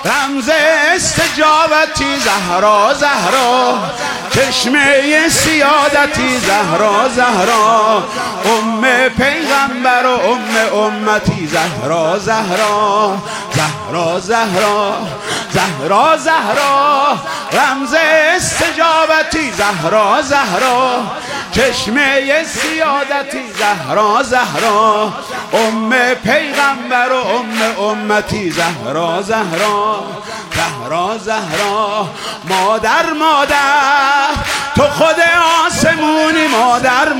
رمز استجابتی زهرا زهرا، چشمه سیادتی زهرا زهرا، پیغمبر و امتی زهرا زهرا، زهرا زهرا، زهرا زهرا، رمز استجابتی زهرا زهرا، چشمه سیادتی زهرا زهرا، پیغمبر و امتی زهرا زهرا، زهرا زهرا. مادر تو خود آسمونی، مادر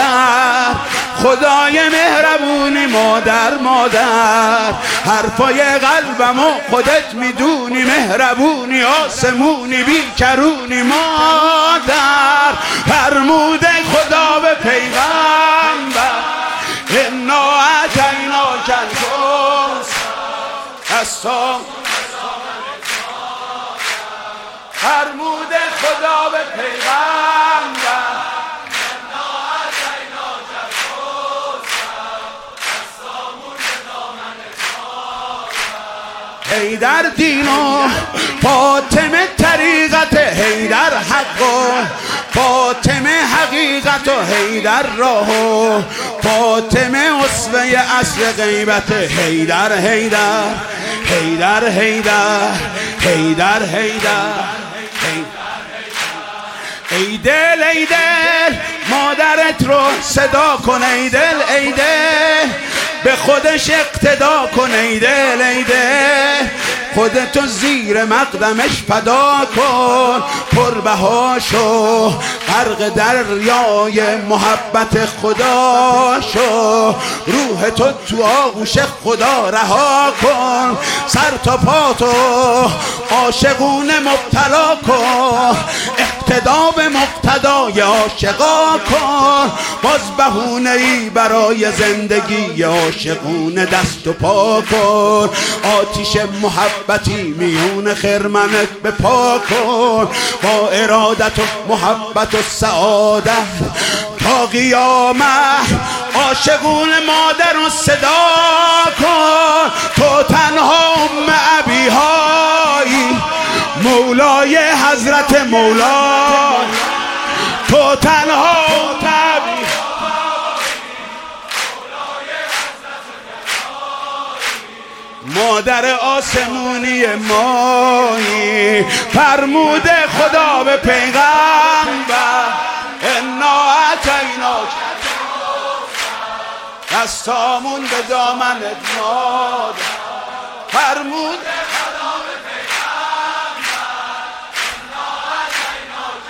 خدای مهربونی، مادر حرفای قلبمو خودت میدونی، مهربونی آسمونی بیکرونی، مادر فرموده خدا به پیغمبر انا اتیناک الکوثر، فرموده خدا به پیغمبر حیدر دین و فاطمه طریقت، حیدر حق و فاطمه حقیقت، و حیدر راه و فاطمه اسوه اصل غیبت، حیدر حیدر حیدر حیدر حیدر حیدر. ای دل ای دل مادرت رو صدا کن، ای دل ای دل به خودش اقتدا کن، ای دل ای دل خودتو زیر مقدمش فدا کن، پربها شو غرق دریای محبت خدا شو، روح تو آغوش خدا رها کن، سر تا پا تو عاشقونه مبتلا کن، اقتدا به مقتدای عاشقا کن، باز بهونه ای برای زندگی عاشقونه دست و پا کن، آتیش محبتی میون خرمنت به پا کن، با ارادت و محبت و سعادت تا قیامت عاشقون مادر رو صدا کن، تو تنها ابی هایی مولای حضرت مولا، تو تنها مادر آسمونی مایی، فرموده خدا به پیغمبر انا اتیناک، دستامون به دامنت مادر، فرموده خدا به پیغمبر انا اتیناک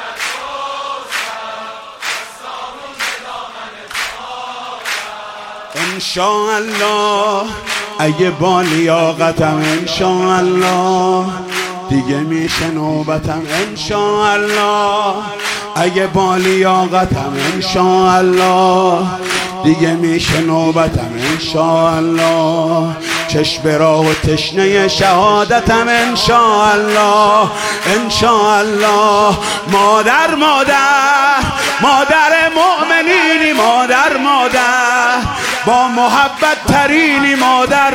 دستامون به دامنت مادر. انشاءالله اگه با لیاقتم انشاءالله دیگه میشه نوبتم، انشاءالله اگه با لیاقتم انشاءالله دیگه میشه نوبتم، انشاءالله چشم را و تشنه شهادتم، انشاءالله انشاءالله. مادر مؤمنینی، مادر با محبت ترینی، مادر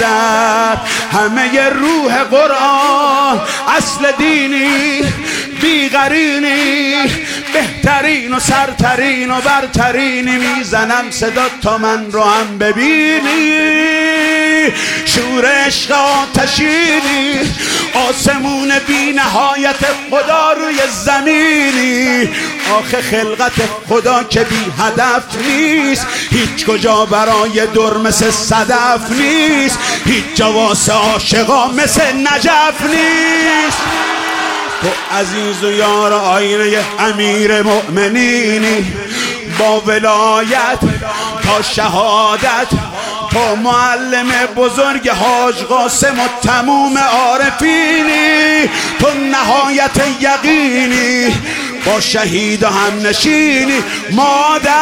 همه روح قرآن اصل دینی، بیغرینی، بهترین و سرترین و برترینی، میزنم صدا تا من رو هم ببینی، شور عشق آتشینی، آسمون بی نهایت خدا روی زمینی، آخه خلقت خدا که بی هدف نیست، هیچ کجا برای در مثل صدف نیست، هیچ جا واسه عاشقا مثل نجف نیست، تو عزیز و یار آینه امیر مؤمنینی، با ولایت تا شهادت، تو معلم بزرگ حاج قاسم و تموم عارفینی، تو نهایت یقینی، با شهید و هم نشینی، مادر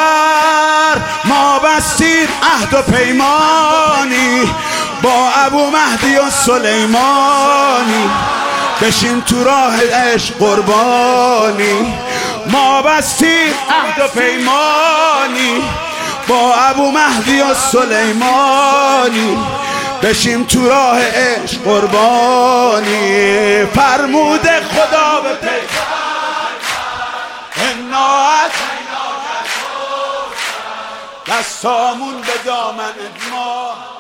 ما بستیم عهد و پیمانی، با ابو مهدی و سلیمانی، بشین تو راه عشق قربانی، ما بستیم عهد و پیمانی، با ابو مهدی و سلیمانی، بشیم تو راه عشق قربانی. فرموده خدا به پیغمبر اناعت دستامون به دامن ما